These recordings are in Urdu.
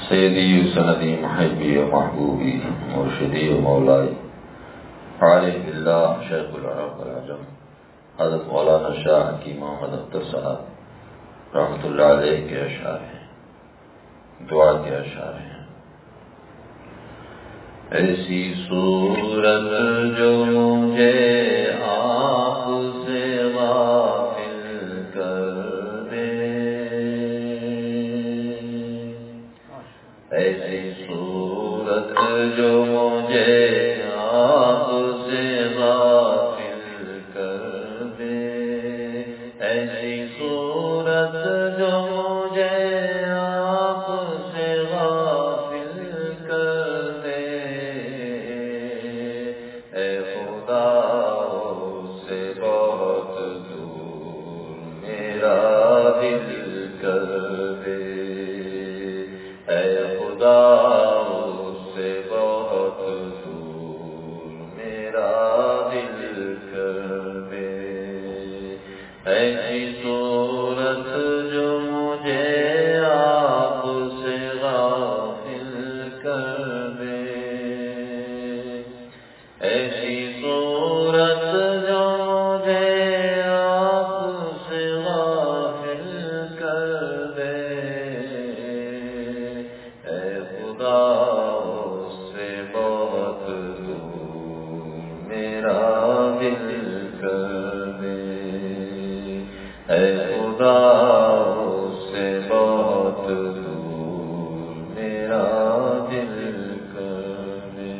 سیدی سندی محبی و محبوبی مرشدی و مولائی عارف اللہ شیخ العرب والعجم حضرت مولانا شاہ حکیم محمد اختر صاحب رحمۃ اللہ علیہ کے اشعار ہیں، دعا کے اشعار ہیں۔ ایسی صورت جو مجھے آپ سے غافل کر دے، ایسی صورت جو مجھے آپ سے غافل کر دے، ایسی صورت جو مجھے آپ سے غافل کر دے، اے خدا اس سے بہت دور میرا دل کر دے، اے خدا اس سے بہت دور میرا دل کر دے، ایسی صورت جو مجھے آپ سے غافل کر دے، ایسی صورت جو مجھے آپ سے غافل کر دے، اے خدا اس سے بہت دور میرا دل کر دے، اے خدا اس سے بہت دور میرا دل کر دے،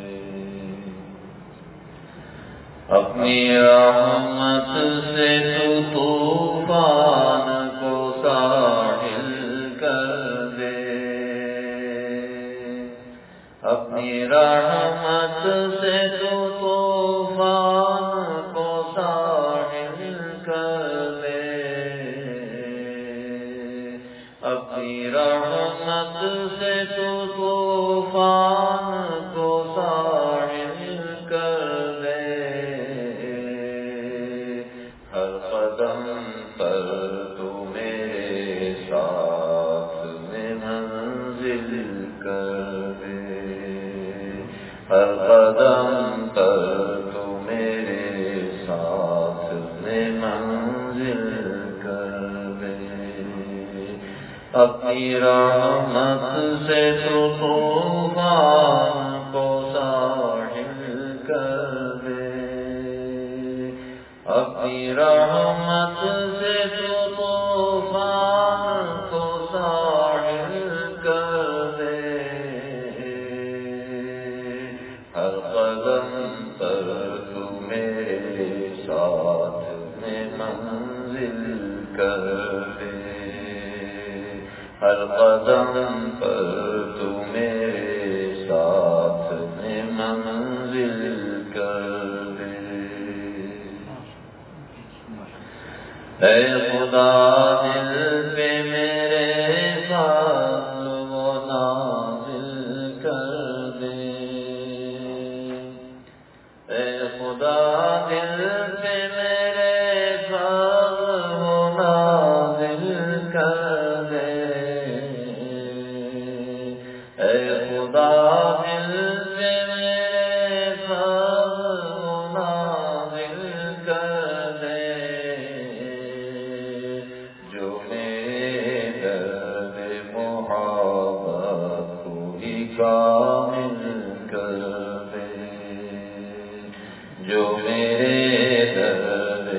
اپنی رحمت سے تو طوفان کو ساحل کر دے، اپنی رحمت سے تو طوفان کو ساحل کر دے، اپنی رحمت سے تو طوفان کو ساحل کر دے، ہر قدم پر تو میرے ساتھ میں منزل کر دے، ہر قدم پر تو میرے ساتھ میں منزل کر دے، اپنی رحمت سے تو طوفان کو ساحل کر دے، اپنی رحمت سے تو طوفان کو ساحل کر دے، ہر قدم پر تو میرے ساتھ میں منزل کر دے، ہر قدم پر تو میرے ساتھ میں منزل کر دے، اے خدا دل پہ میرے فضل و نازل کر دے، اے خدا دل پہ میرے فضل و نازل کر دے، اے خدا دل پہ میرے فضل و نازل کر دے، جو میرے درد محبت کو ہی کامل کر دے، جو میرے درد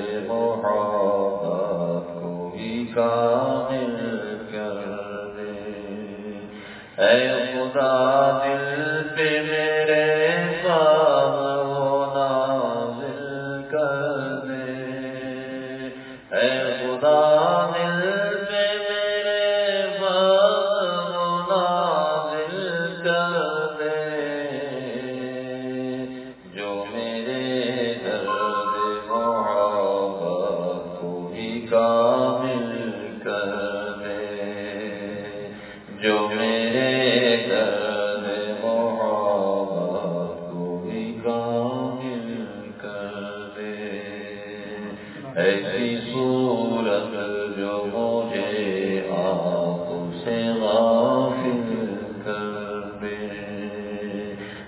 محبت کو ہی کامل کر دے، اے خدا دل پہ میرے فضل و نازل کر دے، اے خدا دل پہ میرے فضل و نازل کر دے، جو میرے درد محبت کو ہی کامل کر دے، جو میرے درد محبت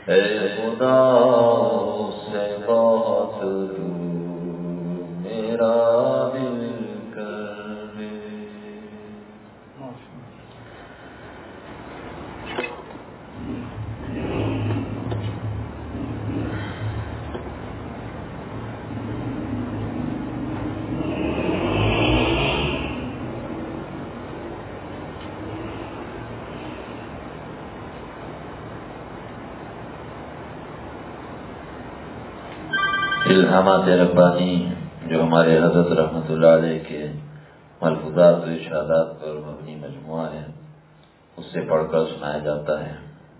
اے خدا سے بہت دور میرا دل کر دے۔ الہامات ربانی جو ہمارے حضرت رحمۃ اللہ علیہ کے ملفوظات و ارشادات پر مبنی مجموعہ ہے، اس سے پڑھ کر سنایا جاتا ہے۔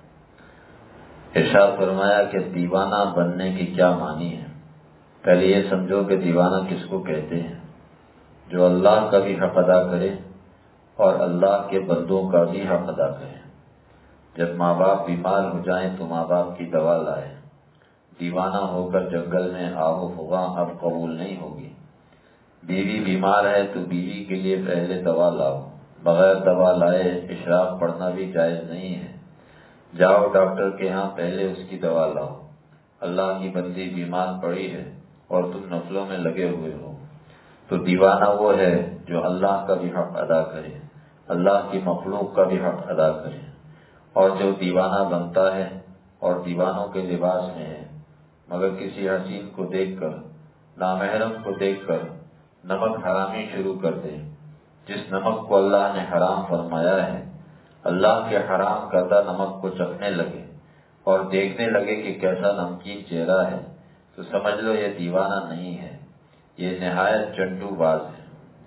ارشاد فرمایا کہ دیوانہ بننے کی کیا معنی ہے۔ پہلے یہ سمجھو کہ دیوانہ کس کو کہتے ہیں؟ جو اللہ کا بھی حق ادا کرے اور اللہ کے بندوں کا بھی حق ادا کرے۔ جب ماں باپ بیمار ہو جائیں تو ماں باپ کی دوا لائے۔ دیوانہ ہو کر جنگل میں آگ و فغاں اب قبول نہیں ہوگی۔ بیوی بیمار ہے تو بیوی کے لیے پہلے دوا لاؤ، بغیر دوا لائے اشراق پڑھنا بھی جائز نہیں ہے۔ جاؤ ڈاکٹر کے ہاں، پہلے اس کی دوا لاؤ۔ اللہ کی بندی بیمار پڑی ہے اور تم نفلوں میں لگے ہوئے ہو، تو دیوانہ وہ ہے جو اللہ کا بھی حق ادا کرے، اللہ کی مخلوق کا بھی حق ادا کرے۔ اور جو دیوانہ بنتا ہے اور دیوانوں کے لباس میں ہے، مگر کسی حسین کو دیکھ کر، نامحرم کو دیکھ کر نمک حرامی شروع کر دے، جس نمک کو اللہ نے حرام فرمایا ہے، اللہ کے حرام کردہ نمک کو چکھنے لگے اور دیکھنے لگے کہ کیسا نمکین چہرہ ہے، تو سمجھ لو یہ دیوانہ نہیں ہے، یہ نہایت چنٹو باز ہے۔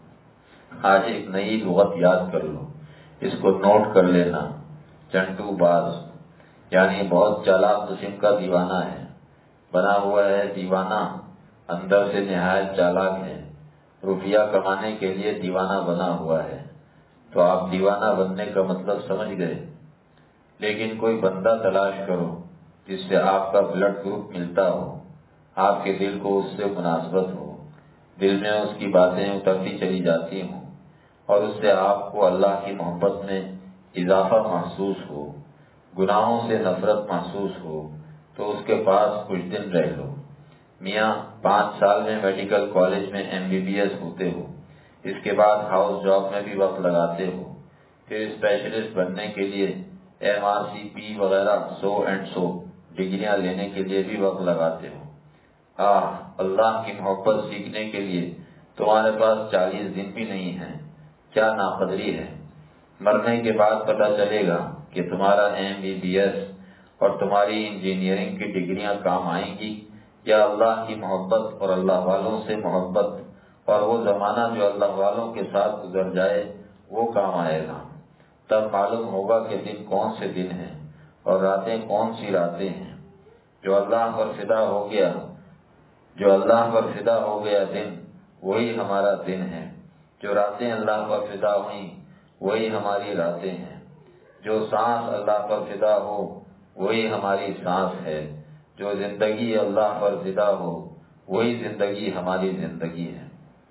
آج ایک نئی لغت یاد کر لو، اس کو نوٹ کر لینا، چنٹو باز یعنی بہت چالاک قسم کا دیوانہ ہے، بنا ہوا ہے دیوانہ، اندر سے نہایت چالاک ہے، روپیہ کمانے کے لیے دیوانہ بنا ہوا ہے۔ تو آپ دیوانہ بننے کا مطلب سمجھ گئے۔ لیکن کوئی بندہ تلاش کرو جس سے آپ کا بلڈ گروپ ملتا ہو، آپ کے دل کو اس سے مناسبت ہو، دل میں اس کی باتیں اترتی چلی جاتی ہوں اور اس سے آپ کو اللہ کی محبت میں اضافہ محسوس ہو، گناہوں سے نفرت محسوس ہو، تو اس کے پاس کچھ دن رہ لو۔ میاں 5 سال میں میڈیکل کالج میں MBBS ہوتے ہو، اس کے بعد ہاؤس جاب میں بھی وقت لگاتے ہو، پھر اسپیشلسٹ بننے کے لیے MRCP وغیرہ 100 ڈگریاں لینے کے لیے بھی وقت لگاتے ہو۔ اللہ کی محبت سیکھنے کے لیے تمہارے پاس 40 دن بھی نہیں ہیں، کیا ناقدری ہے۔ مرنے کے بعد پتہ چلے گا کہ تمہارا MBBS اور تمہاری انجینئرنگ کی ڈگریاں کام آئیں گی یا اللہ کی محبت اور اللہ والوں سے محبت اور وہ زمانہ جو اللہ والوں کے ساتھ گزر جائے وہ کام آئے گا۔ تب معلوم ہوگا کہ دن کون سے دن ہیں اور راتیں کون سی راتیں ہیں۔ جو اللہ پر فدا ہو گیا دن وہی ہمارا دن ہے، جو راتیں اللہ پر فدا ہوئیں وہی ہماری راتیں ہیں، جو سانس اللہ پر فدا ہو وہی ہماری سانس ہے، جو زندگی اللہ پر فدا ہو وہی زندگی ہماری زندگی ہے۔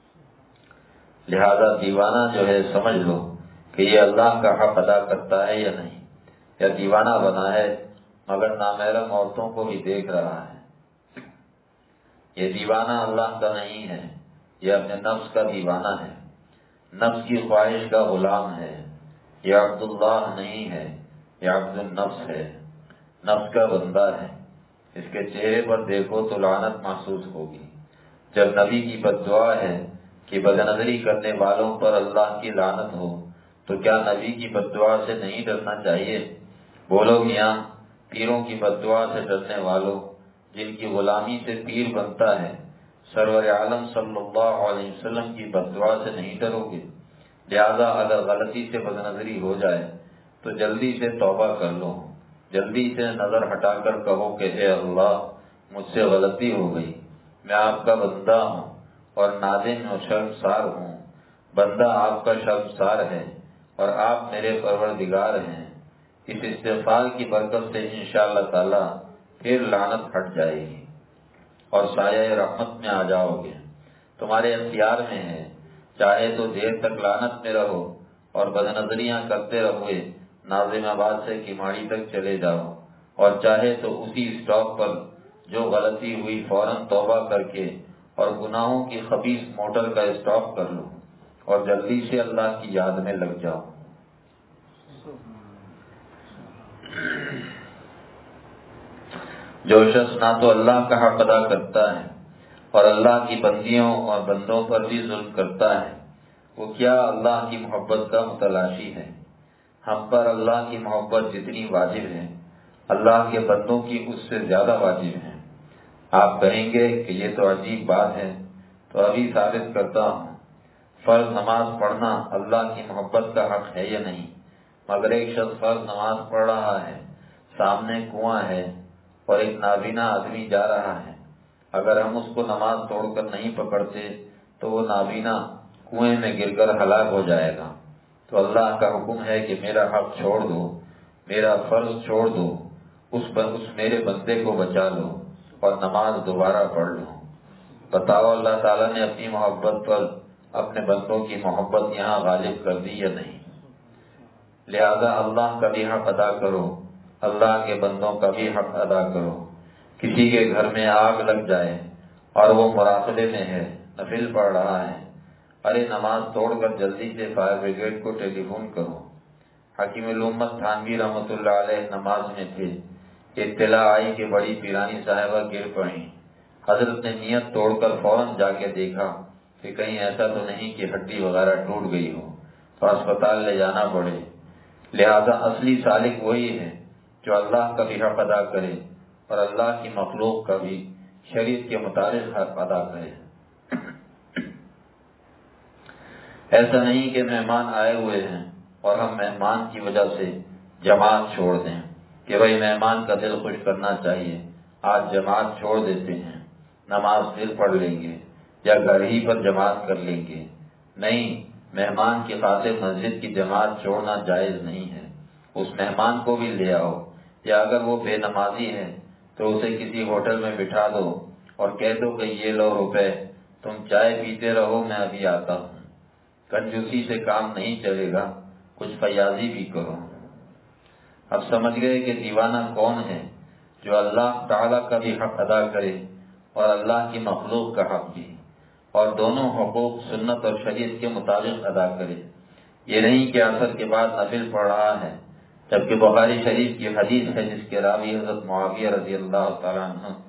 لہذا دیوانہ جو ہے سمجھ لو کہ یہ اللہ کا حق ادا کرتا ہے یا نہیں، یا دیوانہ بنا ہے مگر نامحرم عورتوں کو بھی دیکھ رہا ہے۔ یہ دیوانہ اللہ کا نہیں ہے، یہ اپنے نفس کا دیوانہ ہے، نفس کی خواہش کا غلام ہے۔ یہ عبداللہ نہیں ہے، یہ عبد النفس ہے، نفس کا بندہ ہے۔ اس کے چہرے پر دیکھو تو لعنت محسوس ہوگی۔ جب نبی کی بد دعا ہے کہ بدنظری کرنے والوں پر اللہ کی لعنت ہو، تو کیا نبی کی بد دعا سے نہیں ڈرنا چاہیے؟ بولو میاں، پیروں کی بد دعا سے ڈرنے والوں، جن کی غلامی سے پیر بنتا ہے، سرور عالم صلی اللہ علیہ وسلم کی بد دعا سے نہیں ڈرو گے؟ لہذا اگر غلطی سے بدنظری ہو جائے تو جلدی سے توبہ کر لو، جلدی سے نظر ہٹا کر کہو کہ اے اللہ مجھ سے غلطی ہو گئی، میں آپ کا بندہ ہوں اور نادم و شرمسار ہوں۔ بندہ آپ کا شرمسار ہے اور آپ میرے پروردگار ہیں۔ اس استغفار کی برکت سے انشاءاللہ تعالی پھر لعنت ہٹ جائے گی اور سایہ رحمت میں آ جاؤ گے۔ تمہارے اختیار میں ہے، چاہے تو دیر تک لعنت میں رہو اور بدنظریاں کرتے رہوے، ناظم آباد سے کماڑی تک چلے جاؤ اور چاہے تو اسی اسٹاپ پر جو غلطی ہوئی فوراً توبہ کر کے اور گناہوں کی خبیث موٹر کا اسٹاپ کر لو اور جلدی سے اللہ کی یاد میں لگ جاؤ۔ جو شخص نہ تو اللہ کا حق ادا کرتا ہے اور اللہ کی بندیوں اور بندوں پر بھی ظلم کرتا ہے، وہ کیا اللہ کی محبت کا متلاشی ہے۔ ہم پر اللہ کی محبت جتنی واجب ہے، اللہ کے بندوں کی اس سے زیادہ واجب ہے۔ آپ کہیں گے کہ یہ تو عجیب بات ہے، تو ابھی ثابت کرتا ہوں۔ فرض نماز پڑھنا اللہ کی محبت کا حق ہے یا نہیں؟ مگر ایک شخص فرض نماز پڑھ رہا ہے، سامنے کنواں ہے اور ایک نابینا آدمی جا رہا ہے، اگر ہم اس کو نماز توڑ کر نہیں پکڑتے تو وہ نابینا کنویں میں گر کر ہلاک ہو جائے گا۔ تو اللہ کا حکم ہے کہ میرا حق چھوڑ دو، میرا فرض چھوڑ دو، اس میرے بندے کو بچا لو اور نماز دوبارہ پڑھ لو۔ بتاؤ اللہ تعالیٰ نے اپنی محبت پر اپنے بندوں کی محبت یہاں غالب کر دی یا نہیں؟ لہذا اللہ کا بھی حق ادا کرو، اللہ کے بندوں کا بھی حق ادا کرو۔ کسی کے گھر میں آگ لگ جائے اور وہ مراقبے میں ہے، نفل پڑھ رہا ہے، ارے نماز توڑ کر جلدی سے فائر بریگیڈ کو ٹیلی فون کرو۔ حکیم الامت تھانوی رحمۃ اللہ علیہ نماز میں تھے، اطلاع آئی کہ بڑی پیرانی صاحبہ گر پڑیں۔ حضرت نے نیت توڑ کر فوراً جا کے دیکھا کہ کہیں ایسا تو نہیں کہ ہڈی وغیرہ ٹوٹ گئی ہو تو اسپتال لے جانا پڑے۔ لہذا اصلی سالک وہی ہے جو اللہ کا بھی حق ادا کرے اور اللہ کی مخلوق کا بھی شریعت کے مطابق حق ادا کرے۔ ایسا نہیں کہ مہمان آئے ہوئے ہیں اور ہم مہمان کی وجہ سے جماعت چھوڑ دیں کہ بھئی مہمان کا دل خوش کرنا چاہیے، آج جماعت چھوڑ دیتے ہیں، نماز پھر پڑھ لیں گے یا گھر ہی پر جماعت کر لیں گے۔ نہیں، مہمان کی خاطر مسجد کی جماعت چھوڑنا جائز نہیں ہے۔ اس مہمان کو بھی لے آؤ، یا اگر وہ بے نمازی ہے تو اسے کسی ہوٹل میں بٹھا دو اور کہہ دو کہ یہ لو روپے، تم چائے پیتے رہو، میں ابھی آتا ہوں۔ کنجوسی سے کام نہیں چلے گا، کچھ فیاضی بھی کرو۔ اب سمجھ گئے کہ دیوانہ کون ہے؟ جو اللہ تعالیٰ کا بھی حق ادا کرے اور اللہ کی مخلوق کا حق بھی، اور دونوں حقوق سنت اور شریعت کے مطابق ادا کرے۔ یہ نہیں کہ عصر کے بعد نفل پڑھ رہا ہے، جبکہ بخاری شریف کی حدیث ہے جس کے راوی حضرت معاویہ رضی اللہ تعالیٰ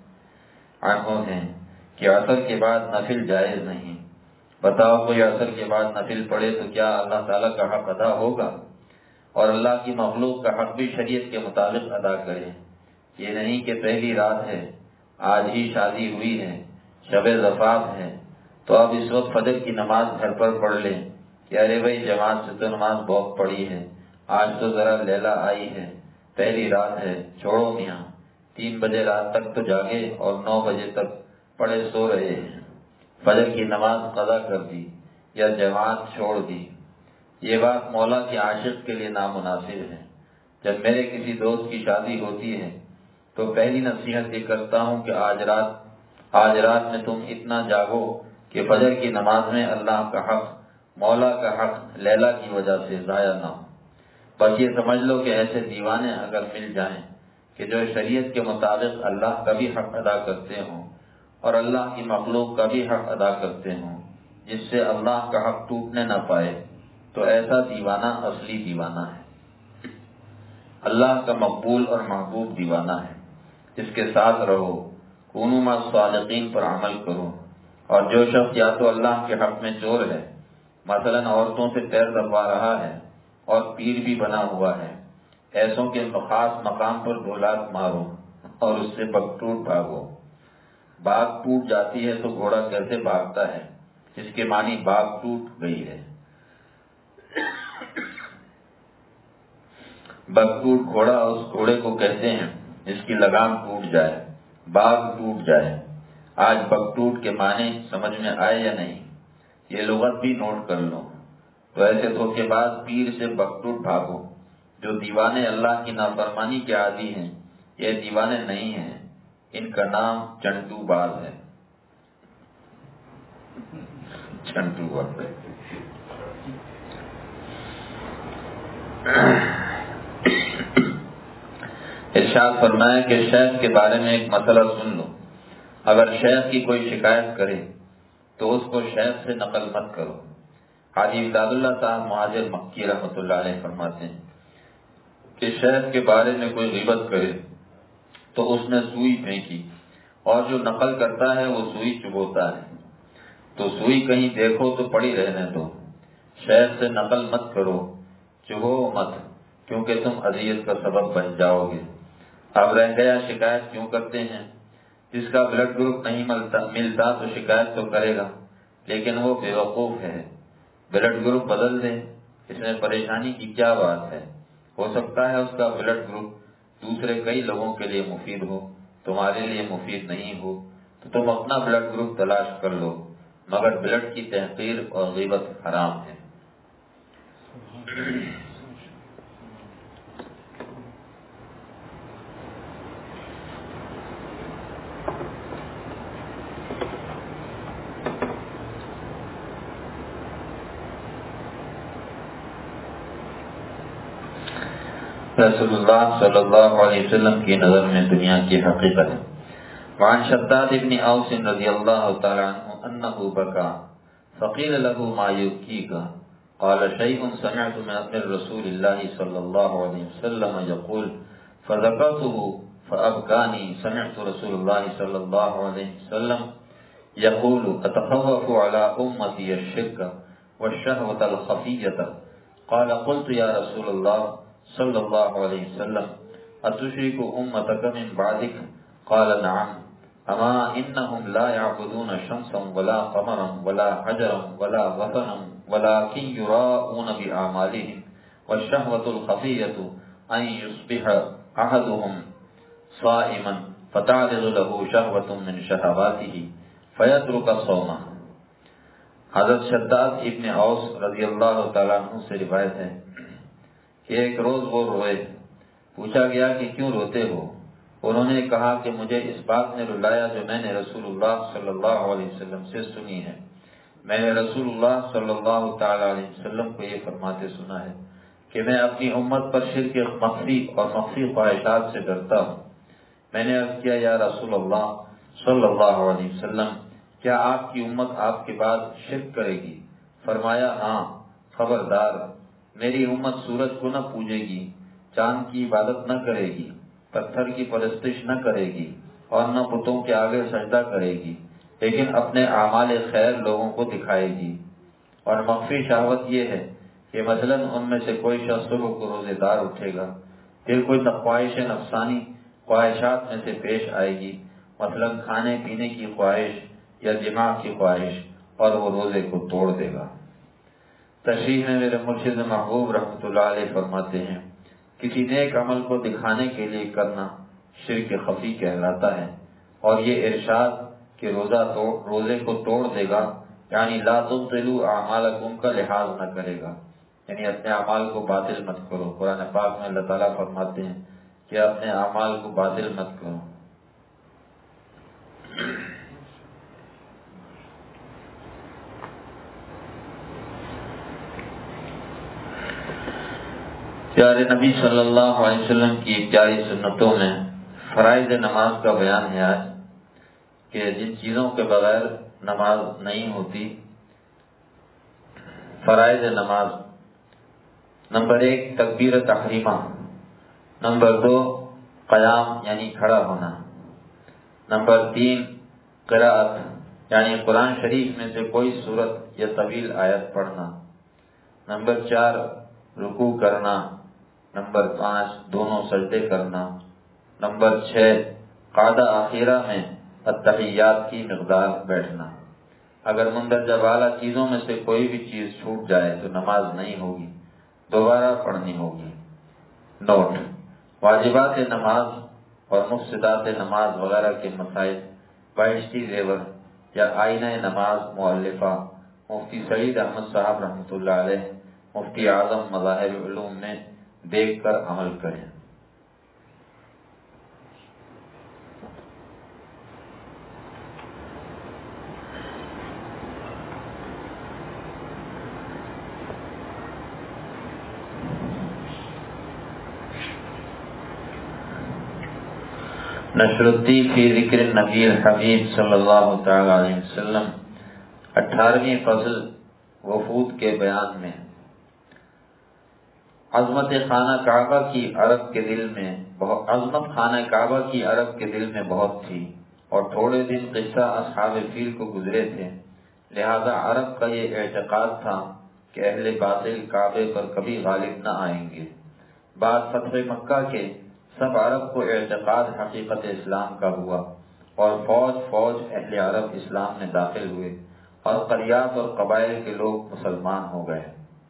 عنہ ہیں کہ عصر کے بعد نفل جائز نہیں۔ بتاؤ کوئی عصر کے بعد نفل پڑھے تو کیا اللہ تعالیٰ کا حق ادا ہوگا؟ اور اللہ کی مخلوق کا حق بھی شریعت کے مطابق ادا کرے۔ یہ نہیں کہ پہلی رات ہے، آج ہی شادی ہوئی ہے، شب زفاف ہے، تو اب اس وقت فجر کی نماز گھر پر پڑھ لیں کہ ارے بھائی جماعت سے تو نماز بہت پڑھی ہے، آج تو ذرا لیلا آئی ہے، پہلی رات ہے، چھوڑو میاں، 3 بجے رات تک تو جاگے اور 9 بجے تک پڑے سو رہے ہیں، فجر کی نماز قضا کر دی یا جماعت چھوڑ دی۔ یہ بات مولا کے عاشق کے لیے نامناسب ہے۔ جب میرے کسی دوست کی شادی ہوتی ہے تو پہلی نصیحت یہ کرتا ہوں کہ آج رات میں تم اتنا جاگو کہ فجر کی نماز میں اللہ کا حق، مولا کا حق لیلا کی وجہ سے ضائع نہ ہو۔ بس یہ سمجھ لو کہ ایسے دیوانے اگر مل جائیں کہ جو شریعت کے مطابق اللہ کا بھی حق ادا کرتے ہوں اور اللہ کی مخلوق کا بھی حق ادا کرتے ہوں، جس سے اللہ کا حق ٹوٹنے نہ پائے، تو ایسا دیوانہ اصلی دیوانہ ہے، اللہ کا مقبول اور محبوب دیوانہ ہے۔ اس کے ساتھ رہو، کونوا مع الصادقین پر عمل کرو۔ اور جو شخص یا تو اللہ کے حق میں چور ہے، مثلا عورتوں سے پیر دبوا رہا ہے اور پیر بھی بنا ہوا ہے، ایسوں کے خاص مقام پر دولات مارو اور اس سے بگٹوٹ بھاگو۔ باغ ٹوٹ جاتی ہے تو گھوڑا کیسے بھاگتا ہے؟ اس کے معنی باغ ٹوٹ گئی ہے۔ بگٹوٹ گھوڑا اس گھوڑے کو کہتے ہیں جس کی لگام ٹوٹ جائے، باغ ٹوٹ جائے۔ آج بگٹوٹ کے معنی سمجھ میں آئے یا نہیں؟ یہ لغت بھی نوٹ کر لو۔ تو ایسے دھوکے باز پیر سے بگٹوٹ بھاگو۔ جو دیوانے اللہ کی نافرمانی کے عادی ہیں، یہ دیوانے نہیں ہیں، ان کا نام چنٹو باز ہے۔ چنٹو باز ارشاد فرمایا کہ شیخ کے بارے میں ایک مسئلہ سن لو، اگر شیخ کی کوئی شکایت کرے تو اس کو شیخ سے نقل مت کرو۔ حاجی امداد اللہ صاحب مہاجر مکی رحمۃ اللہ علیہ فرماتے ہیں کہ شیخ کے بارے میں کوئی غیبت کرے تو اس نے سوئی پھینکی، اور جو نقل کرتا ہے وہ سوئی چبوتا ہے، تو سوئی کہیں دیکھو تو پڑی رہنے دو، شیخ سے نقل مت کرو، چبو مت، کیونکہ تم اذیت کا سبب بن جاؤ گے۔ اب رہ گیا شکایت کیوں کرتے ہیں؟ جس کا بلڈ گروپ نہیں ملتا تو شکایت تو کرے گا، لیکن وہ بے وقوف ہے، بلڈ گروپ بدل دے، اس میں پریشانی کی کیا بات ہے؟ ہو سکتا ہے اس کا بلڈ گروپ دوسرے کئی لوگوں کے لیے مفید ہو، تمہارے لیے مفید نہیں ہو، تو تم اپنا بلڈ گروپ تلاش کر لو، مگر بلڈ کی تحقیر اور غیبت حرام ہے۔ رسول اللہ صلی اللہ علیہ وسلم کی نظر میں دنیا کی حقیقت ہے۔ وعن شداد ابن اوس رضی اللہ تعالی عنہ انه بكى فقيل له ما يبكيك قال شيء سمعت من رسول الله صلى الله عليه وسلم يقول فذكرته فأبكاني سمعت رسول الله صلى الله عليه وسلم يقول أتخوف على أمتي الشرك والشهوة الخفية قال قلت يا رسول الله صلی اللہ علیہ وسلم اتشرک امتک من بعدک قال نعم اما انہم لا یعبدون شمسا ولا قمرا ولا حجرا ولا وطنا ولكن یراؤون باعمالهم والشہوة الخفیة ان یصبح احدهم صائما فتعرض له شہوة من شہواته فیترک صومه۔ حضرت شداد ابن اوس رضی اللہ تعالیٰ عنہ سے روایت ہے کہ ایک روز وہ روئے، پوچھا گیا کہ کیوں روتے ہو؟ انہوں نے کہا کہ مجھے اس بات نے رلایا جو میں نے رسول اللہ صلی اللہ علیہ وسلم سے سنی ہے۔ میں نے رسول اللہ صلی اللہ تعالی علیہ وسلم کو یہ فرماتے سنا ہے کہ میں اپنی امت پر شرک مخفی اور مخفی خواہشات سے ڈرتا ہوں۔ میں نے عرض کیا یا رسول اللہ صلی اللہ علیہ وسلم کیا آپ کی امت آپ کے بعد شرک کرے گی؟ فرمایا ہاں، خبردار، میری امت سورج کو نہ پوجے گی، چاند کی عبادت نہ کرے گی، پتھر کی پرستش نہ کرے گی اور نہ بتوں کے آگے سجدہ کرے گی، لیکن اپنے اعمال خیر لوگوں کو دکھائے گی۔ اور مخفی شہوت یہ ہے کہ مثلاً ان میں سے کوئی شخص صبح کو روزے دار اٹھے گا، پھر کوئی خواہش نفسانی خواہشات میں سے پیش آئے گی، مثلاً کھانے پینے کی خواہش یا جماع کی خواہش، اور وہ روزے کو توڑ دے گا۔ تشریح میں میرے مرشد محبوب رحمۃ اللہ علیہ فرماتے ہیں کسی نیک عمل کو دکھانے کے لیے کرنا شرک خفی کہلاتا ہے، اور یہ ارشاد کہ روزے کو توڑ دے گا یعنی لا تبطلوا اعمالکم کا لحاظ نہ کرے گا، یعنی اپنے اعمال کو باطل مت کرو۔ قرآن پاک میں اللہ تعالیٰ فرماتے ہیں کہ اپنے اعمال کو باطل مت کرو۔ پیارے نبی صلی اللہ علیہ وسلم کی پیاری سنتوں میں فرائض نماز کا بیان ہے آج، کہ جن چیزوں کے بغیر نماز نہیں ہوتی۔ فرائض نماز: نمبر 1 تکبیر تحریمہ، نمبر 2 قیام یعنی کھڑا ہونا، نمبر 3 قراءت یعنی قرآن شریف میں سے کوئی سورت یا طویل آیت پڑھنا، نمبر 4 رکوع کرنا، نمبر 5 دونوں سجدے کرنا، نمبر 6 قعدہ اخیرہ میں التحیات کی مقدار بیٹھنا۔ اگر مندرجہ بالا چیزوں میں سے کوئی بھی چیز چھوٹ جائے تو نماز نہیں ہوگی، دوبارہ پڑھنی ہوگی۔ نوٹ: واجبات نماز اور مفسدات نماز وغیرہ کے مسائل بہشتی زیور یا آئینہ نماز مؤلفہ مفتی سعید احمد صاحب رحمۃ اللہ علیہ مفتی اعظم مظاہر العلوم میں دیکھ کر عمل کریں۔ نشرالدی فی ذکر النبی الحبیب صلی اللہ تعالی علیہ وسلم 18ویں فصل وفود کے بیان میں عظمت خانہ کعبہ کی عرب کے دل میں بہت تھی اور تھوڑے دن قصہ اصحاب فیل کو گزرے تھے، لہذا عرب کا یہ اعتقاد تھا کہ اہل باطل کعبے پر کبھی غالب نہ آئیں گے۔ بعد فتح مکہ کے سب عرب کو اعتقاد حقیقت اسلام کا ہوا اور فوج اہل عرب اسلام میں داخل ہوئے اور قریات اور قبائل کے لوگ مسلمان ہو گئے۔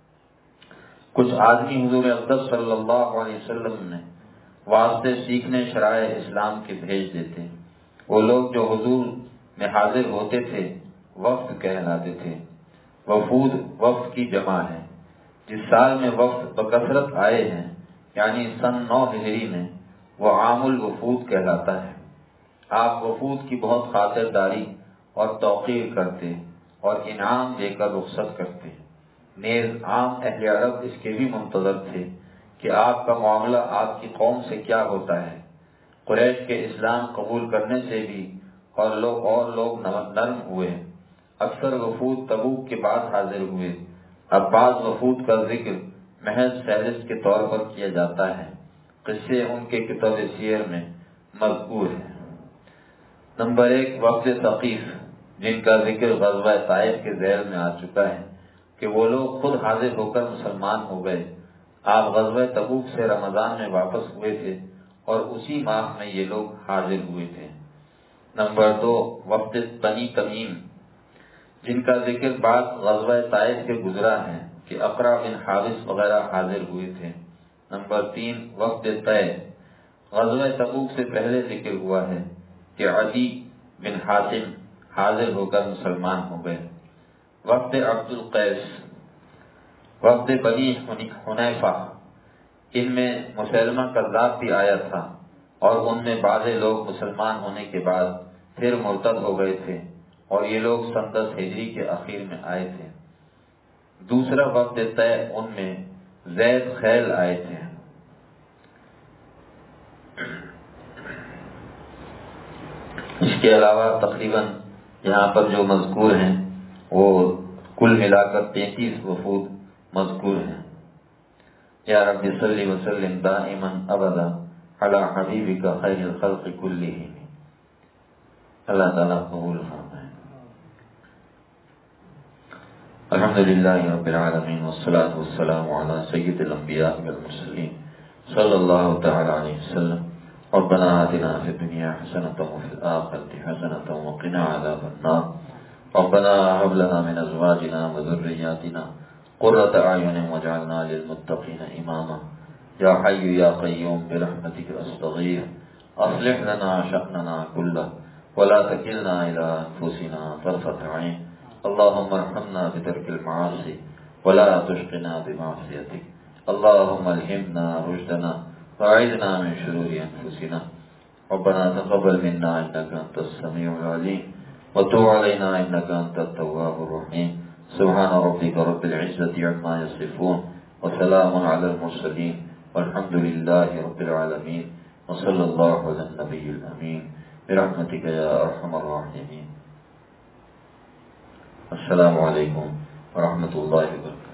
کچھ آدمی حضور اقدس صلی اللہ علیہ وسلم نے واسطے سیکھنے شرائع اسلام کے بھیج دیتے۔ وہ لوگ جو حضور میں حاضر ہوتے تھے وفد کہلاتے تھے۔ وفود وفد کی جمع ہے۔ جس سال میں وفد بکثرت آئے ہیں یعنی سن 9 ہجری میں، وہ عام الوفود کہلاتا ہے۔ آپ وفود کی بہت خاطرداری اور توقیر کرتے اور انعام دے کر رخصت کرتے۔ نیز عام اہل عرب اس کے بھی منتظر تھے کہ آپ کا معاملہ آپ کی قوم سے کیا ہوتا ہے۔ قریش کے اسلام قبول کرنے سے بھی اور لوگ نرم ہوئے۔ اکثر وفود تبوک کے بعد حاضر ہوئے۔ اب بعض وفود کا ذکر محض فہرست کے طور پر کیا جاتا ہے، قصے ان کے کتاب سیر میں مذکور ہے۔ نمبر 1 وفد ثقیف، جن کا ذکر غزوہ طائف کے ذیل میں آ چکا ہے کہ وہ لوگ خود حاضر ہو کر مسلمان ہو گئے۔ آپ غزوہ تبوک سے رمضان میں واپس ہوئے تھے اور اسی ماہ میں یہ لوگ حاضر ہوئے تھے۔ نمبر 2 وفد بنی تمیم، جن کا ذکر بعد غزوہ طائف کے گزرا ہے کہ اقرع بن حابس وغیرہ حاضر ہوئے تھے۔ نمبر 3 وفد طے، غزوہ تبوک سے پہلے ذکر ہوا ہے کہ عدی بن حاتم حاضر ہو کر مسلمان ہو گئے۔ وفد عبد القیس، وفد بنی حنیفہ، ان میں مسلمہ کذاب بھی آیا تھا اور ان میں بعض لوگ مسلمان ہونے کے بعد پھر مرتد ہو گئے تھے اور یہ لوگ سن 10 ہجری کے اخیر میں آئے تھے۔ دوسرا وفد طے، ان میں زید خیل آئے تھے۔ اس کے علاوہ تقریباً یہاں پر جو مذکور ہیں وہ کل ملا کر 33 وفود مذکور ہیں۔ یا رب صلی وسلم دائما ابدا علی حبیبک خیر الخلق کلہم۔ اللہ تعالیٰ قبول فرمائے۔ الحمدللہ رب العالمین والصلاة والسلام علی سید الانبیاء والمرسلین صلی اللہ تعالی علیہ وسلم۔ ربنا آتنا فی الدنیا حسنۃ وفی الآخرۃ حسنۃ وقنا عذاب النار۔ ربنا هب لنا من ازواجنا وذرياتنا قرۃ اعین واجعلنا للمتقین اماما۔ یا حی یا قیوم برحمتک استغیث اصلح لنا شأننا کلہ ولا تکلنا الی انفسنا طرفۃ عین۔ اللهم ارحمنا بترك المعاصي ولا تشقنا بمعصيتك۔ اللهم الهمنا رشدنا واعذنا من شرور انفسنا۔ ربنا تقبل منا انك انت السميع العليم وتب علينا انك انت التواب الرحيم۔ سبحان ربك رب العزة عما يصفون وسلام على المرسلين والحمد لله رب العالمين وصلى الله على النبي الأمين برحمتك يا أرحم الراحمين۔ السلام علیکم ورحمۃ اللہ وبرکاتہ۔